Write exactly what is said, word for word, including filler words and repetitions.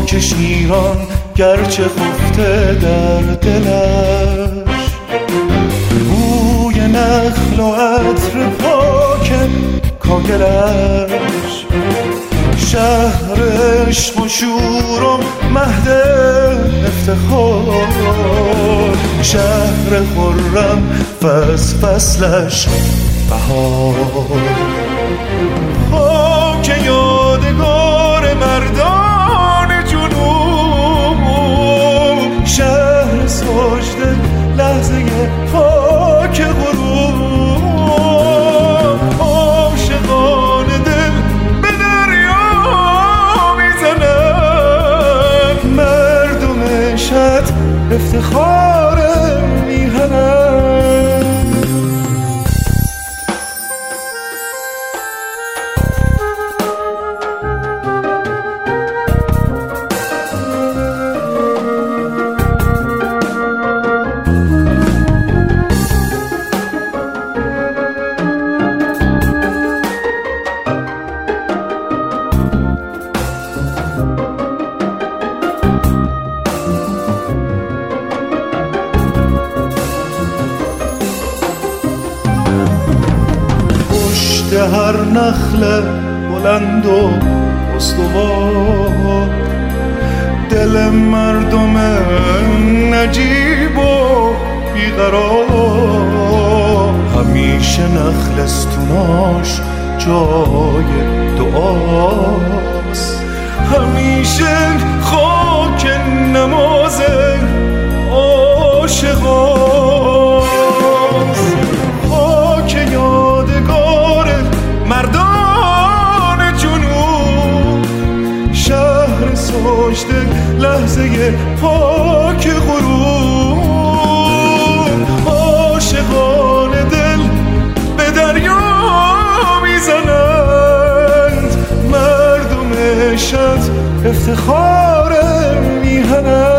خاک شیران گرچه خفته در دلش، بوی نخل و عطر پاک کاگلش، شهر عشق و شور و مهد افتخار، شهر خرم فصل فصلش بهار. خاک یادگار مردان جنوب، شهر سجده لحظه خاک غروب، عاشقان دل به دریا میزنن، مردم شهر افتخار میهنن. هر نخل بلند و استوار، دل مردم نجیب و بیقرار، همیشه نخل استوناش جای دعاست، همیشه خاک نماز عاشقاست. خاک یادگار مردان جنوب، شهر سجده لحظه پاک غروب، عاشقان دل به دریا میزنند، مردم شهر افتخار میهنند.